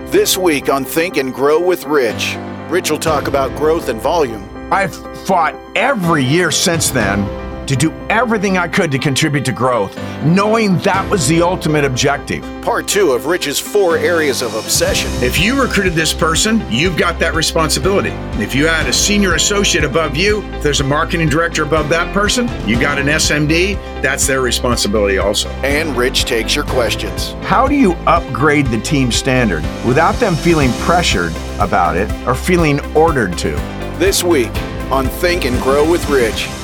This week on Think and Grow with Rich. Rich will talk about growth and volume. I've fought every year since then to do everything I could to contribute to growth, knowing that was the ultimate objective. Part 2 of Rich's 4 areas of obsession. If you recruited this person, you've got that responsibility. If you had a senior associate above you, if there's a marketing director above that person, you got an SMD, that's their responsibility also. And Rich takes your questions. How do you upgrade the team standard without them feeling pressured about it or feeling ordered to? This week on Think and Grow with Rich.